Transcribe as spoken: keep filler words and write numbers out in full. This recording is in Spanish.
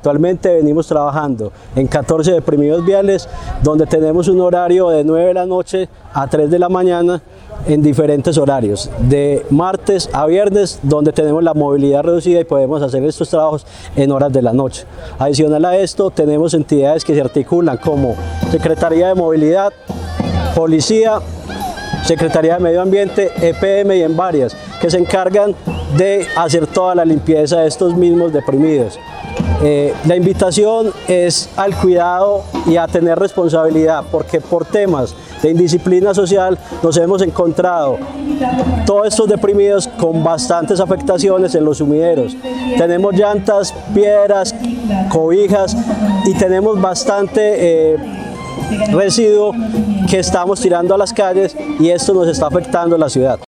Actualmente venimos trabajando en catorce deprimidos viales, donde tenemos un horario de nueve de la noche a tres de la mañana en diferentes horarios, de martes a viernes, donde tenemos la movilidad reducida y podemos hacer estos trabajos en horas de la noche. Adicional a esto, tenemos entidades que se articulan como Secretaría de Movilidad, Policía, Secretaría de Medio Ambiente, E P M y en varias, que se encargan de hacer toda la limpieza de estos mismos deprimidos. Eh, la invitación es al cuidado y a tener responsabilidad, porque por temas de indisciplina social nos hemos encontrado todos estos deprimidos con bastantes afectaciones en los sumideros. Tenemos llantas, piedras, cobijas y tenemos bastante eh, residuo que estamos tirando a las calles, y esto nos está afectando a la ciudad.